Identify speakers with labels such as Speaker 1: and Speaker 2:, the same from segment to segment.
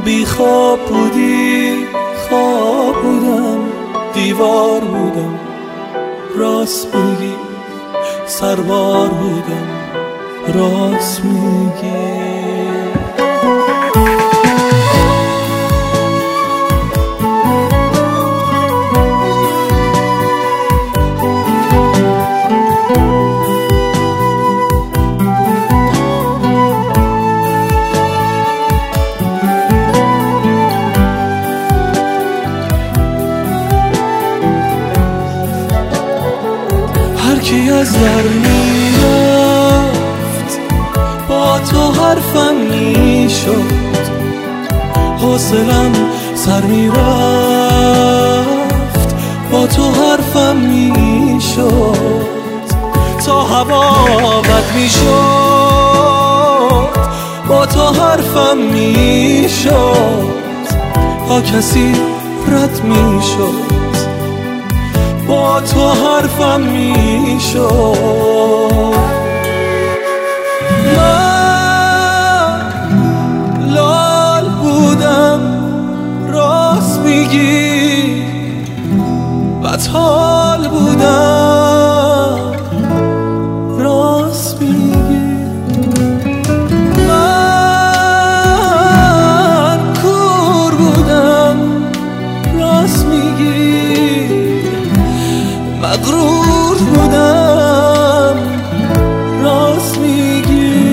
Speaker 1: بی خواب بودی خواب بودم، دیوار بودم راست میگی، سربار بودم راست میگی. هرکی از در میرفت با تو حرفم میشد، حوصلم سر میرفت با تو حرفم میشد، تا هوا بد میشد با تو حرفم میشد، تا کسی رد میشد با تو حرفم میشد. من لال بودم راست میگی، بدحال بودم راست میگی. من کور بودم راست میگی، مغرور بودم راست میگی.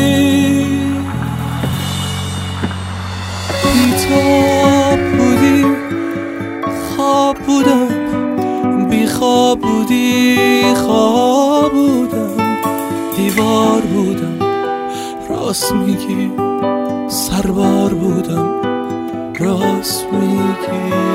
Speaker 1: بی‌تاب بودی خواب بودم، بی خواب بودی خواب بودم، دیوار بودم راست میگی، سربار بودم راست میگی.